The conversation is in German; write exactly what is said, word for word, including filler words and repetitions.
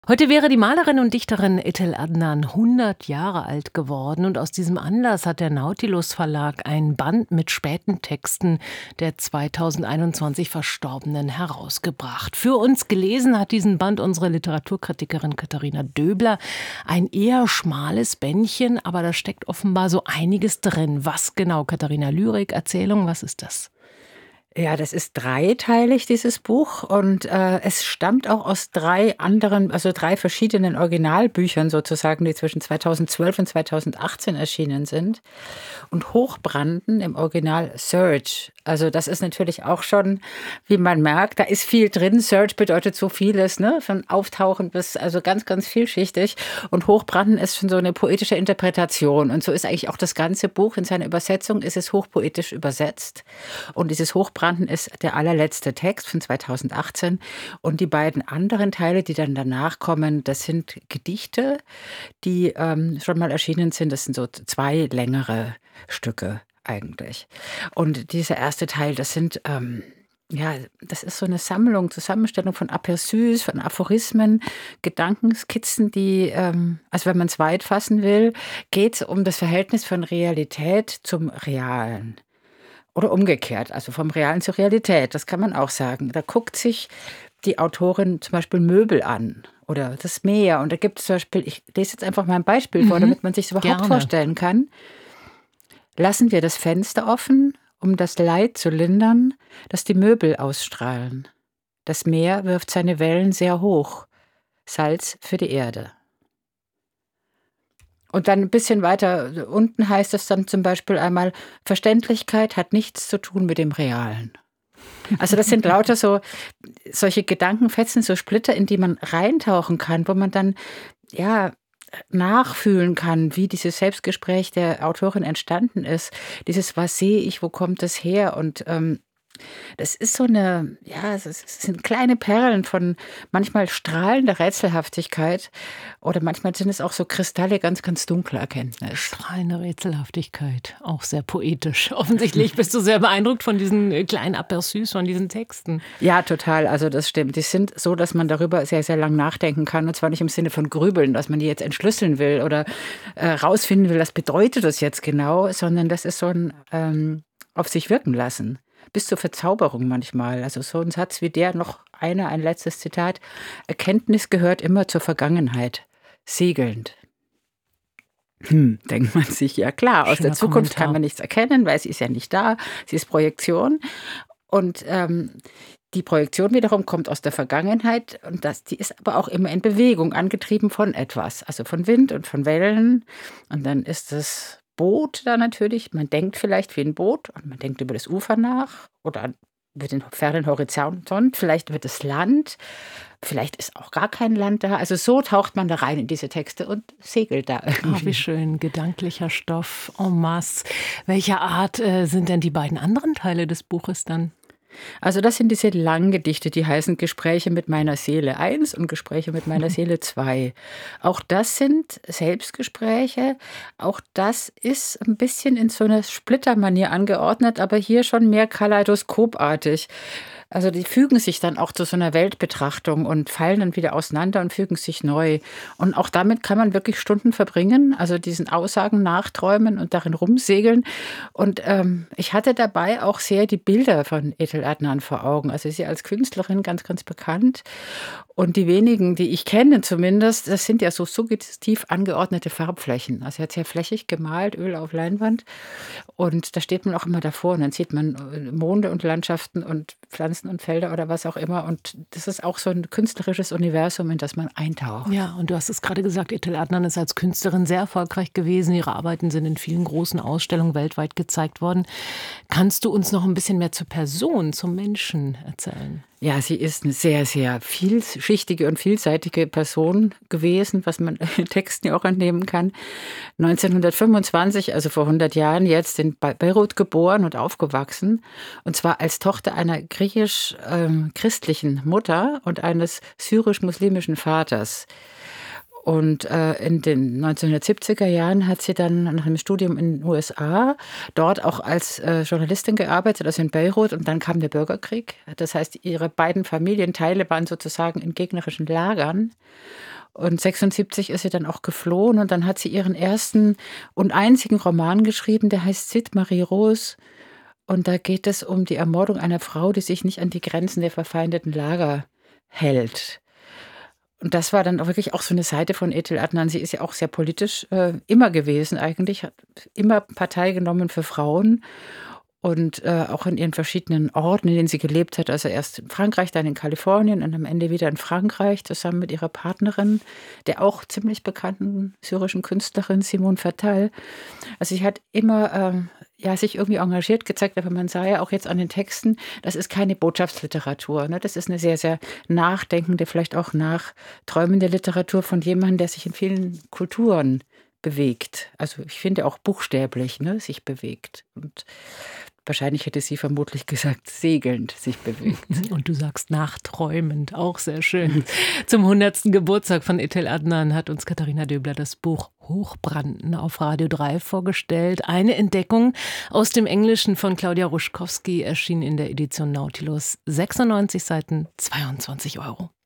Heute wäre die Malerin und Dichterin Etel Adnan hundert Jahre alt geworden und aus diesem Anlass hat der Nautilus Verlag ein Band mit späten Texten der zweitausendeinundzwanzig Verstorbenen herausgebracht. Für uns gelesen hat diesen Band unsere Literaturkritikerin Katharina Döbler. Ein eher schmales Bändchen, aber da steckt offenbar so einiges drin. Was genau, Katharina? Lyrik, Erzählung, was ist das? Ja, das ist dreiteilig, dieses Buch. Und äh, es stammt auch aus drei anderen, also drei verschiedenen Originalbüchern sozusagen, die zwischen zweitausendzwölf und zweitausendachtzehn erschienen sind. Und Hochbranden im Original Surge. Also das ist natürlich auch schon, wie man merkt, da ist viel drin. Surge bedeutet so vieles, ne? Von Auftauchen bis, also ganz, ganz vielschichtig. Und Hochbranden ist schon so eine poetische Interpretation. Und so ist eigentlich auch das ganze Buch. In seiner Übersetzung ist es hochpoetisch übersetzt. Und dieses Hochbranden ist der allerletzte Text von zweitausendachtzehn. Und die beiden anderen Teile, die dann danach kommen, das sind Gedichte, die ähm, schon mal erschienen sind. Das sind so zwei längere Stücke eigentlich. Und dieser erste Teil, das sind, ähm, ja, das ist so eine Sammlung, Zusammenstellung von Aperçus, von Aphorismen, Gedankenskizzen, die, ähm, also wenn man es weit fassen will, geht es um das Verhältnis von Realität zum Realen. Oder umgekehrt, also vom Realen zur Realität, das kann man auch sagen. Da guckt sich die Autorin zum Beispiel Möbel an oder das Meer. Und da gibt es zum Beispiel, ich lese jetzt einfach mal ein Beispiel vor, Mhm, damit man sich es überhaupt gerne. vorstellen kann. Lassen wir das Fenster offen, um das Leid zu lindern, das die Möbel ausstrahlen. Das Meer wirft seine Wellen sehr hoch. Salz für die Erde. Und dann ein bisschen weiter unten heißt es dann zum Beispiel einmal, Verständlichkeit hat nichts zu tun mit dem Realen. Also das sind lauter so solche Gedankenfetzen, so Splitter, in die man reintauchen kann, wo man dann, ja, nachfühlen kann, wie dieses Selbstgespräch der Autorin entstanden ist. Dieses, was sehe ich, wo kommt das her? Und ähm, das ist so eine, ja, es ist- es sind kleine Perlen von manchmal strahlender Rätselhaftigkeit oder manchmal sind es auch so Kristalle ganz, ganz dunkler Erkenntnis. Strahlende Rätselhaftigkeit, auch sehr poetisch. Offensichtlich bist du sehr beeindruckt von diesen äh, kleinen Aperçus, von diesen Texten. Ja, total. Also das stimmt. Die sind so, dass man darüber sehr, sehr lang nachdenken kann. Und zwar nicht im Sinne von Grübeln, dass man die jetzt entschlüsseln will oder äh, rausfinden will, was bedeutet das jetzt genau, sondern das ist so ein ähm, auf sich wirken lassen. Bis zur Verzauberung manchmal. Also so ein Satz wie der, noch einer, ein letztes Zitat. Erkenntnis gehört immer zur Vergangenheit. Segelnd. Hm, denkt man sich, ja klar, aus der Schöner Zukunft kann Kommentar. man nichts erkennen, weil sie ist ja nicht da. Sie ist Projektion. Und ähm, die Projektion wiederum kommt aus der Vergangenheit und das, die ist aber auch immer in Bewegung, angetrieben von etwas, also von Wind und von Wellen. Und dann ist das Boot da natürlich, man denkt vielleicht wie ein Boot und man denkt über das Ufer nach oder über den fernen Horizont, vielleicht wird es Land, vielleicht ist auch gar kein Land da. Also so taucht man da rein in diese Texte und segelt da Ah, wie irgendwie. schön, gedanklicher Stoff en masse. Welcher Art äh, sind denn die beiden anderen Teile des Buches dann? Also das sind diese Langgedichte, die heißen Gespräche mit meiner Seele eins und Gespräche mit meiner Seele zwei. Auch das sind Selbstgespräche. Auch das ist ein bisschen in so einer Splittermanier angeordnet, aber hier schon mehr kaleidoskopartig. Also die fügen sich dann auch zu so einer Weltbetrachtung und fallen dann wieder auseinander und fügen sich neu. Und auch damit kann man wirklich Stunden verbringen, also diesen Aussagen nachträumen und darin rumsegeln. Und ähm, ich hatte dabei auch sehr die Bilder von Etel Adnan vor Augen. Also sie als Künstlerin ganz, ganz bekannt. Und die wenigen, die ich kenne zumindest, das sind ja so suggestiv angeordnete Farbflächen. Also er hat sehr flächig gemalt, Öl auf Leinwand. Und da steht man auch immer davor und dann sieht man äh, Monde und Landschaften und Pflanzen und Felder oder was auch immer. Und das ist auch so ein künstlerisches Universum, in das man eintaucht. Ja, und du hast es gerade gesagt, Etel Adnan ist als Künstlerin sehr erfolgreich gewesen. Ihre Arbeiten sind in vielen großen Ausstellungen weltweit gezeigt worden. Kannst du uns noch ein bisschen mehr zur Person, zum Menschen erzählen? Ja, sie ist eine sehr, sehr vielschichtige und vielseitige Person gewesen, was man in Texten ja auch entnehmen kann. neunzehnhundertfünfundzwanzig, also vor hundert Jahren jetzt, in Be- Beirut geboren und aufgewachsen. Und zwar als Tochter einer griechisch-christlichen Mutter und eines syrisch-muslimischen Vaters. Und äh, in den neunzehnhundertsiebziger Jahren hat sie dann nach einem Studium in den U S A dort auch als äh, Journalistin gearbeitet, also in Beirut. Und dann kam der Bürgerkrieg. Das heißt, ihre beiden Familienteile waren sozusagen in gegnerischen Lagern. Und sechsundsiebzig ist sie dann auch geflohen. Und dann hat sie ihren ersten und einzigen Roman geschrieben, der heißt Cid Marie Rose. Und da geht es um die Ermordung einer Frau, die sich nicht an die Grenzen der verfeindeten Lager hält. Und das war dann auch wirklich auch so eine Seite von Ethel Adnan. Sie ist ja auch sehr politisch äh, immer gewesen eigentlich, hat immer Partei genommen für Frauen und äh, auch in ihren verschiedenen Orten, in denen sie gelebt hat. Also erst in Frankreich, dann in Kalifornien und am Ende wieder in Frankreich zusammen mit ihrer Partnerin, der auch ziemlich bekannten syrischen Künstlerin Simone Fattal. Also sie hat immer ähm, ja, sich irgendwie engagiert gezeigt, aber man sah ja auch jetzt an den Texten, das ist keine Botschaftsliteratur. Ne? Das ist eine sehr, sehr nachdenkende, vielleicht auch nachträumende Literatur von jemandem, der sich in vielen Kulturen bewegt. Also ich finde auch buchstäblich, ne, sich bewegt. Und wahrscheinlich hätte sie vermutlich gesagt, segelnd sich bewegt. Und du sagst nachträumend, auch sehr schön. Zum hundertsten Geburtstag von Ethel Adnan hat uns Katharina Döbler das Buch Hochbranden auf Radio drei vorgestellt. Eine Entdeckung aus dem Englischen von Claudia Ruschkowski erschien in der Edition Nautilus. sechsundneunzig Seiten, zweiundzwanzig Euro.